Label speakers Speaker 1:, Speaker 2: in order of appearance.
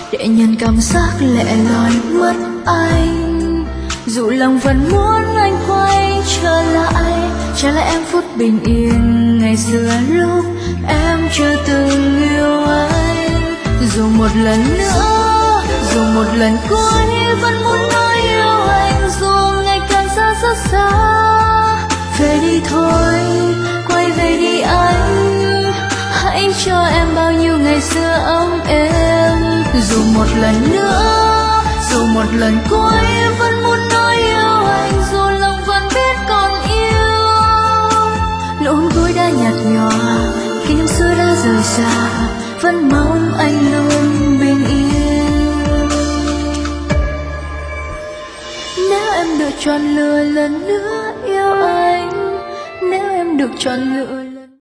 Speaker 1: để nhận cảm giác lẻ loi mất anh. Dù lòng vẫn muốn anh quay trở lại em phút bình yên ngày xưa lúc em chưa từng yêu anh. Dù một lần nữa, dù một lần cuối vẫn muốn nói yêu anh, dù ngày càng xa rất xa. Về đi thôi, quay về đi anh, hãy cho em bao nhiêu ngày xưa ấm êm. Dù một lần nữa, dù một lần cuối vẫn muốn nói yêu anh, dù lòng vẫn biết còn yêu. Nụ hôn cuối đã nhạt nhòa, kỷ niệm xưa đã rời xa, vẫn mong anh luôn bình yên. Nếu em được chọn lựa lần nữa yêu anh, nếu em được chọn lựa